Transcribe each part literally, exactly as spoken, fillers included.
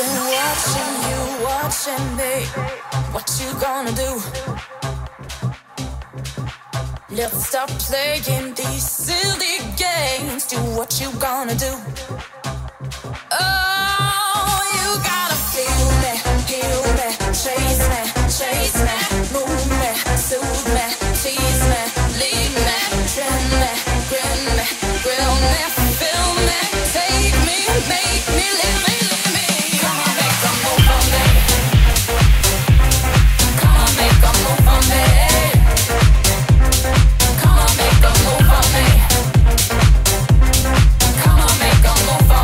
watching you, watching me. What you gonna do? Let's stop playing these silly games. Do what you gonna do. Oh, you gotta feel me, heal me, chase me, chase me, move me, soothe me, tease me, leave me, trim me, grin me, grill me, fill me, take me, make me, live me, live me. Come on, make a move for me. Come on, make a move for me. Come on, make a move for me. Come on, make a move for me.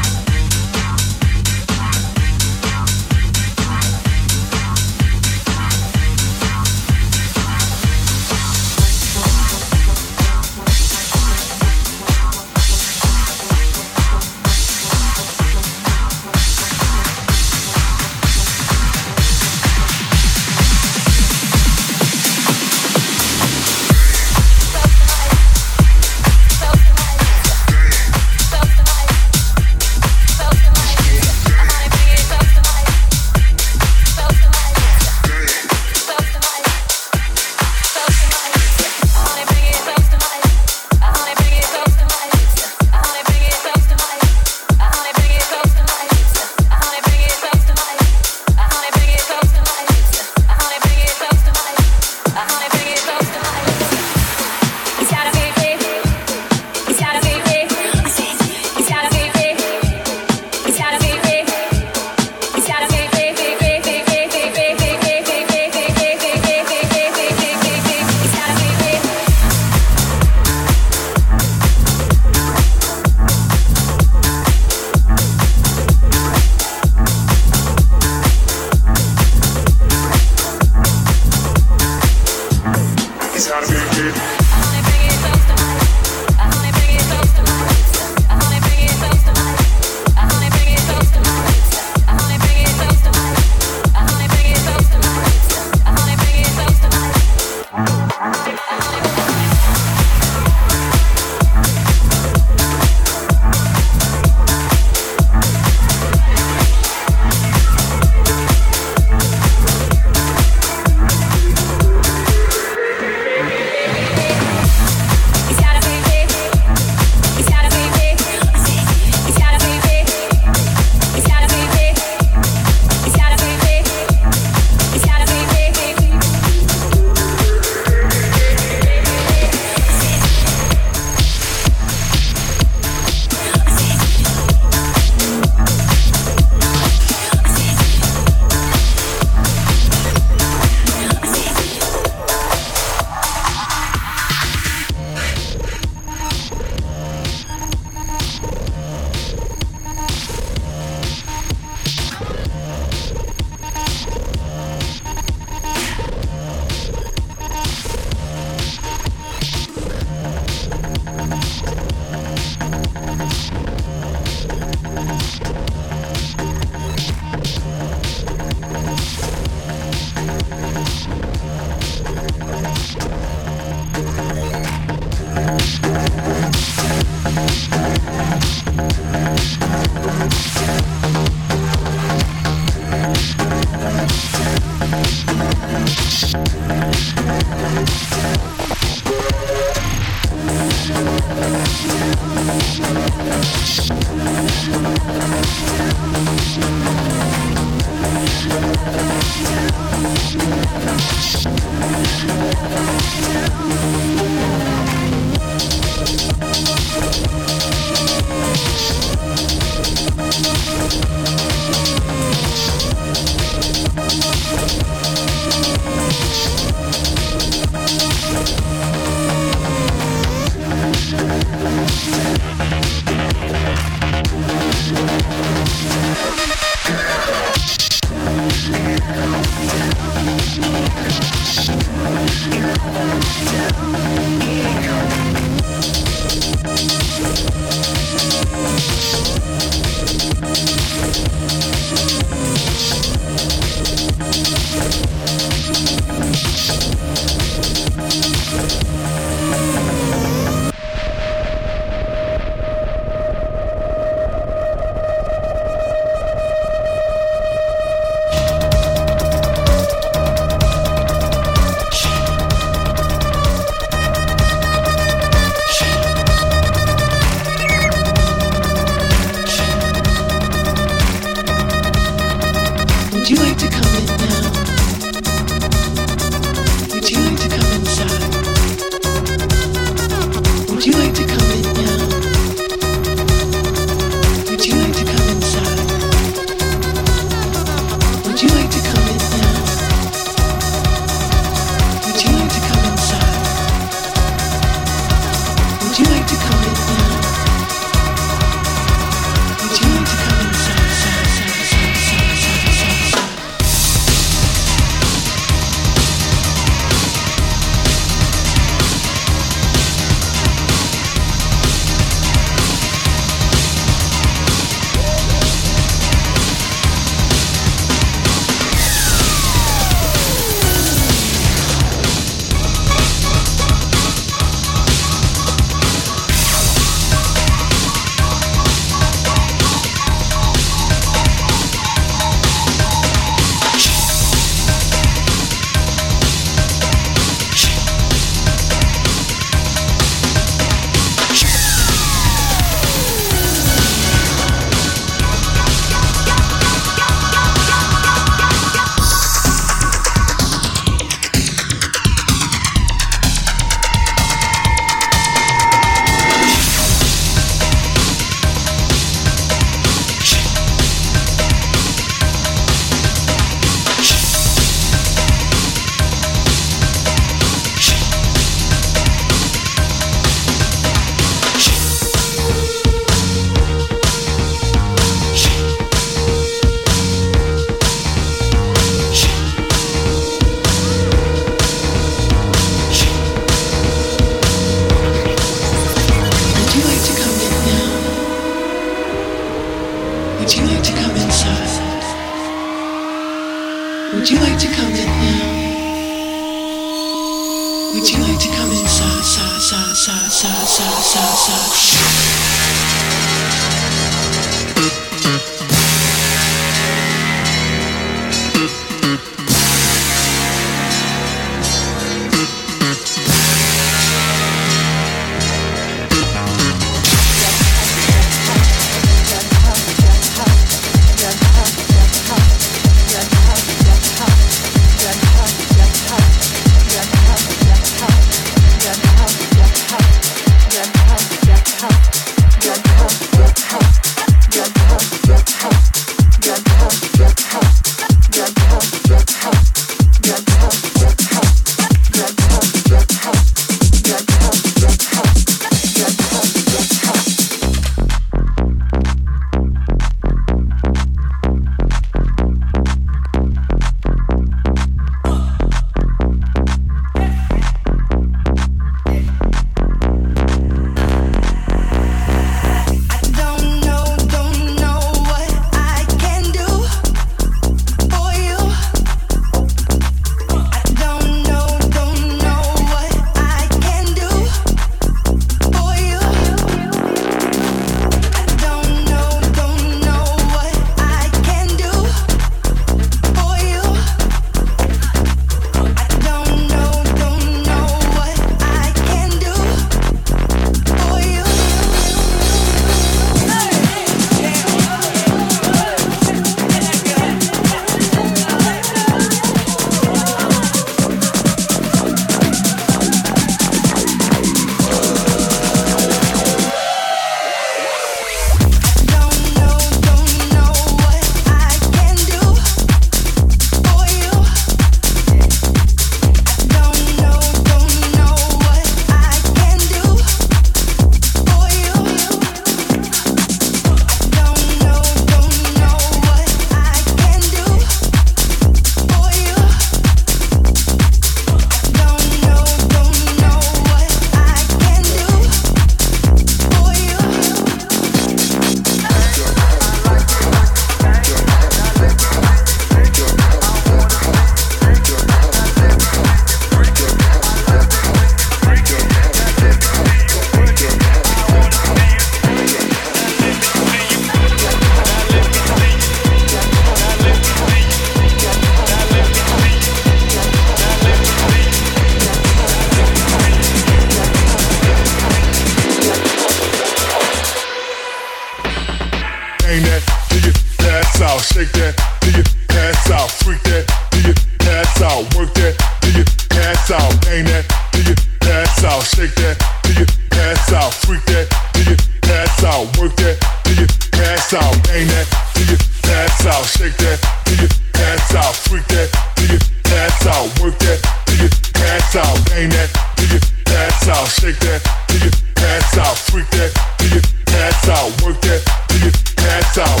bang that, till you pass out, shake that, till you pass out, freak that, till you pass out, work that, till you pass out, bang that, till you pass out, shake that, till you pass out, freak that, till you pass out, work that, till you pass out, bang that, till you pass out, shake that, till you pass out, freak that, till you pass out, work that, till you pass out, bang that, till you pass out, shake that, till you pass out, freak that, till you pass out, work that, till you pass out.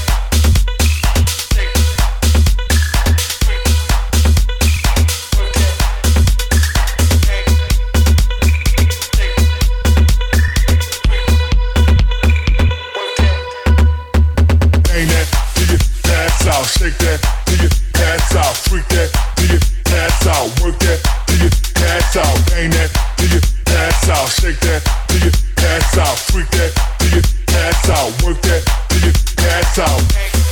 Shake that, till you pass out, freak that, till you pass out, work that, till you pass out, bang that, till you pass out, shake that, till you pass out, freak that, till you pass out, work that, till you pass out.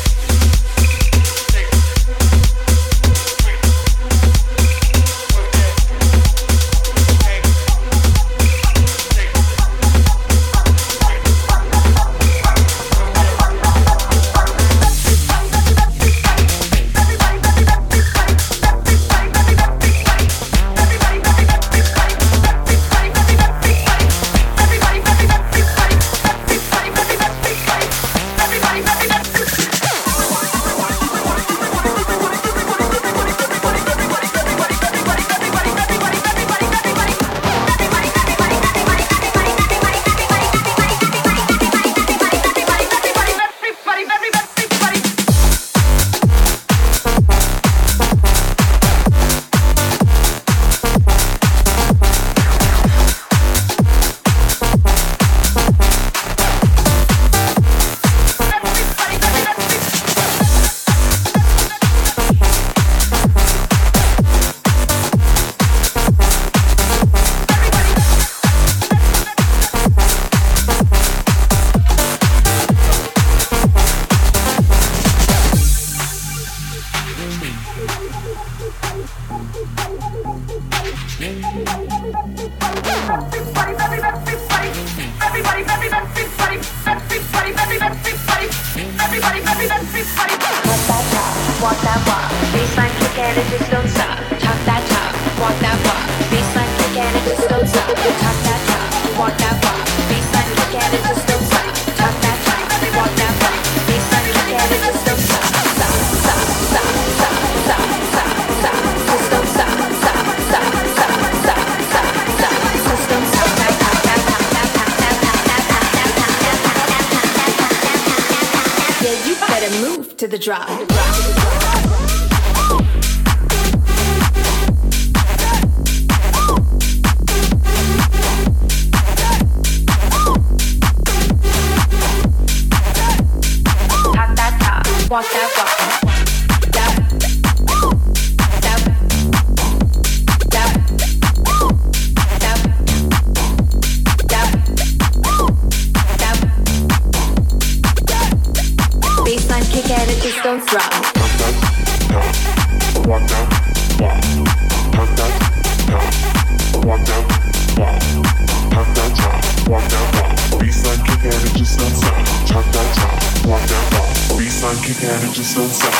To the drop. Walk that walk. Kick at it, just don't drop. Walk down, walk. Tuck that, walk down, walk. Tuck that top, walk down, walk. Baseline kick at it, just don't stop. Tuck that top, walk down, walk. Baseline kick at it, just don't stop.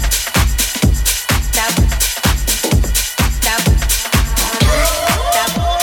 Stop.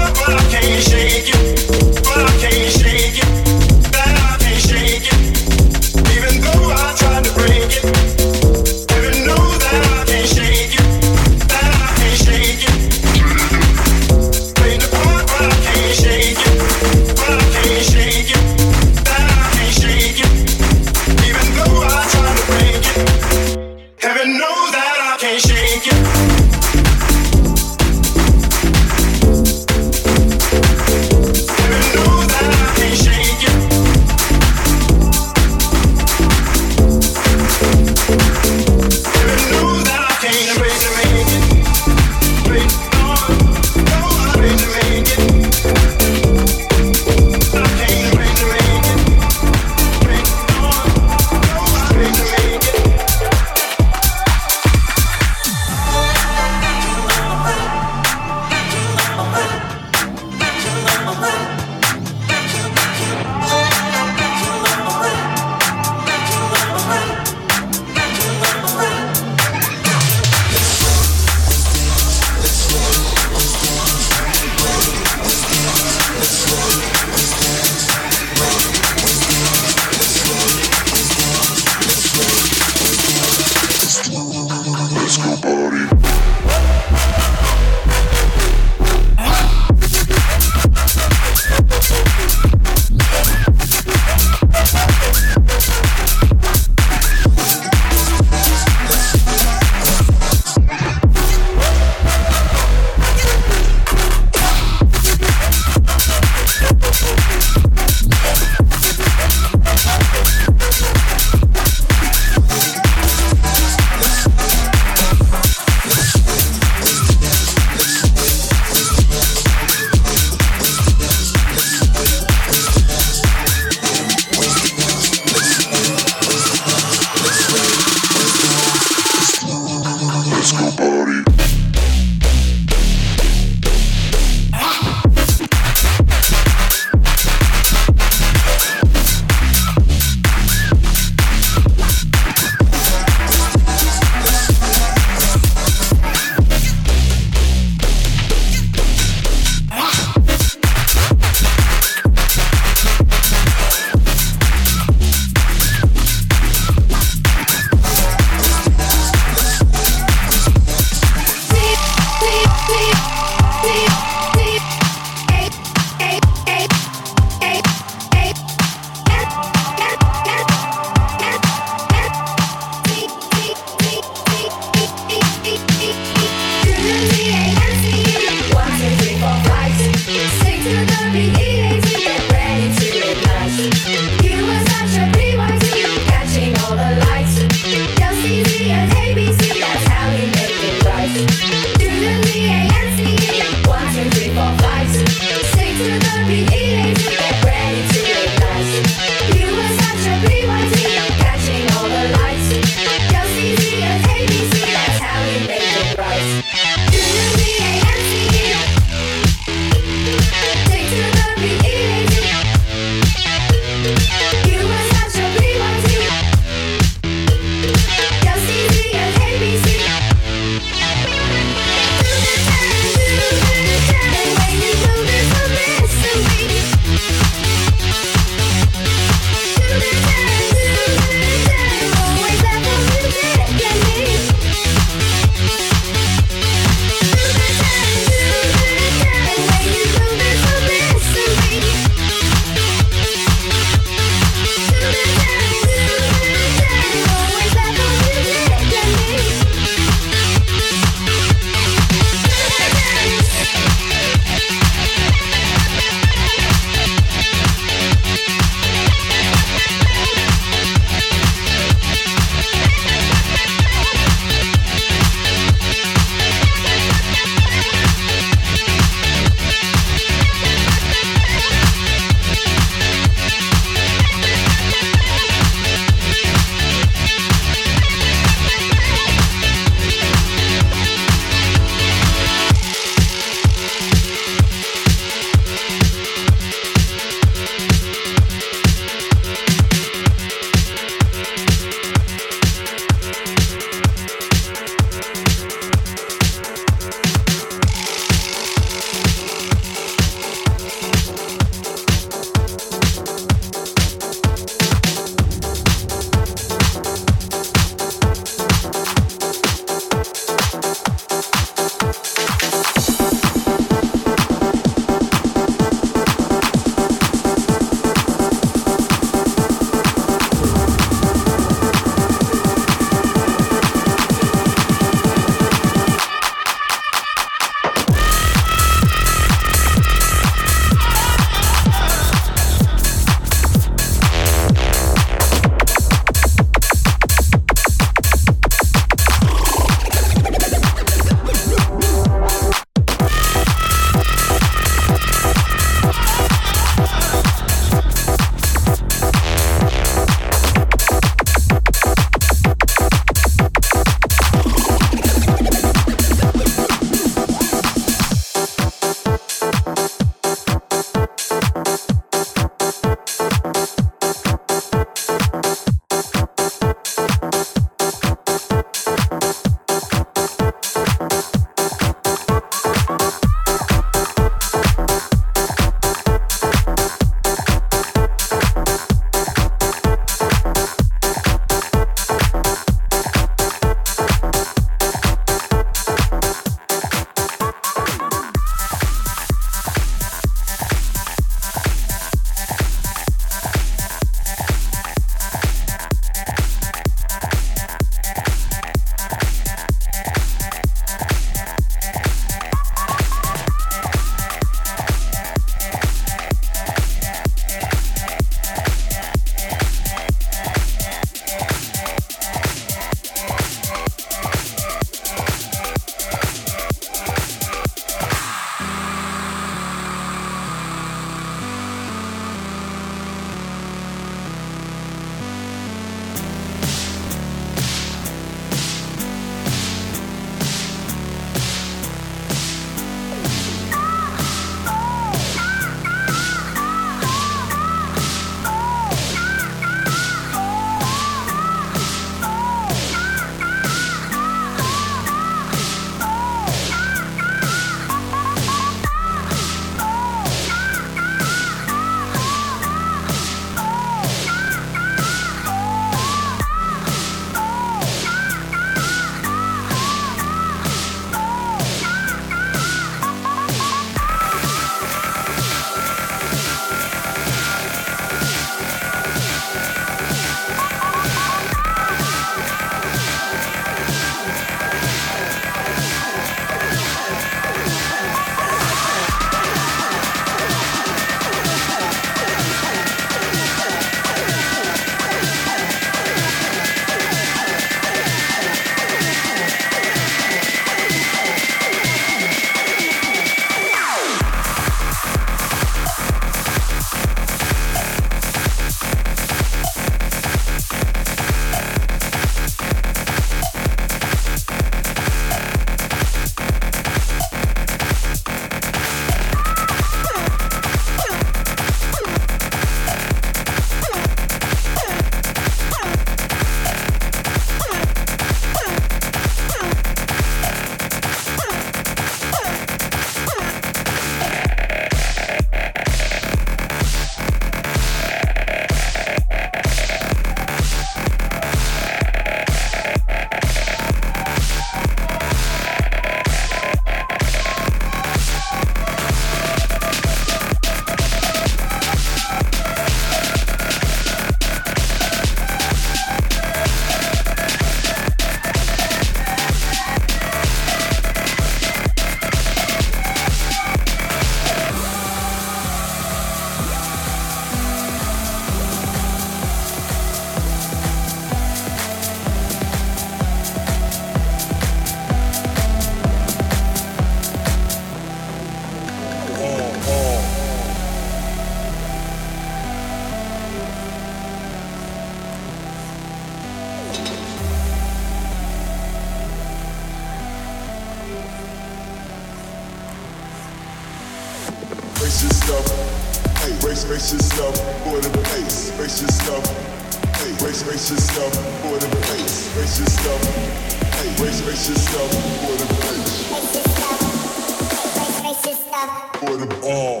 brace yourself. Hey, brace, brace yourself for the bass. Brace yourself. Hey, brace, brace yourself for the bass. Brace yourself. Hey, brace, brace yourself for the bass. Brace yourself. Hey, brace, brace yourself for the ball.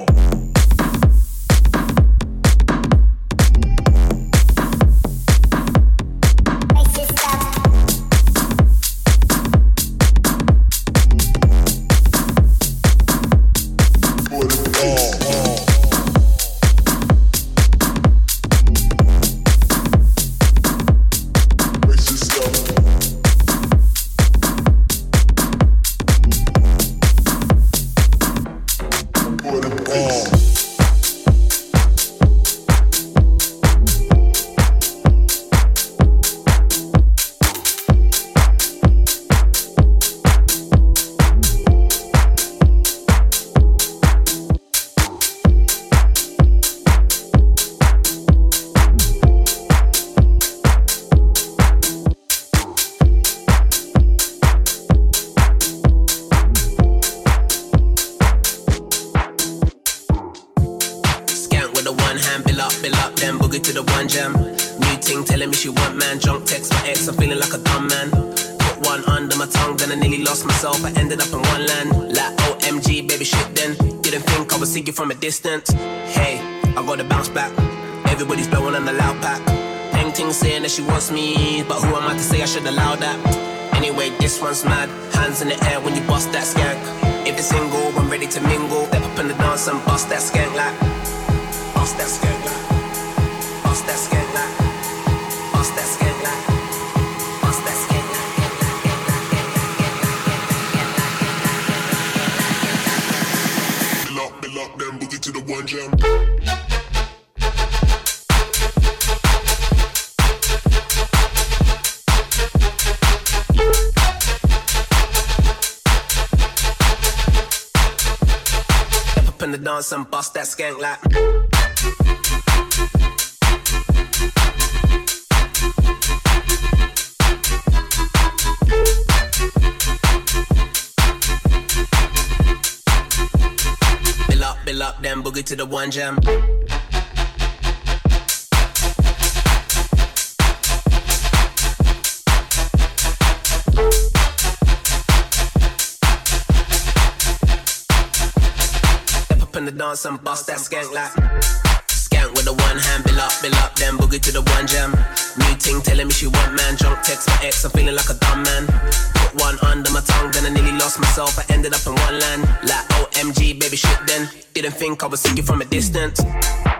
From a distance, hey, I gotta bounce back. Everybody's blowing on the loud pack. Painting saying that she wants me, but who am I to say I should allow that? Anyway, this one's mad. Hands in the air when you bust that skank. If it's single, I'm ready to mingle. Step up in the dance and bust that skank like. Bust that skank like. Bust that skank like. Bust that skank like. Bust that skank like. Lock, lock, them boogie to the one jam. Step up in the dance and bust that skank like. Bill up, then boogie to the one jam. Step up in the dance and bust that skank like. Skank with the one hand, bill up, bill up, then boogie to the one jam. New ting telling me she want man, drunk text my ex, I'm feeling like a dumb man. Put one under my tongue, then I nearly lost myself, I ended up in one land. Like O M G, baby shit then. Didn't think I would see you from a distance.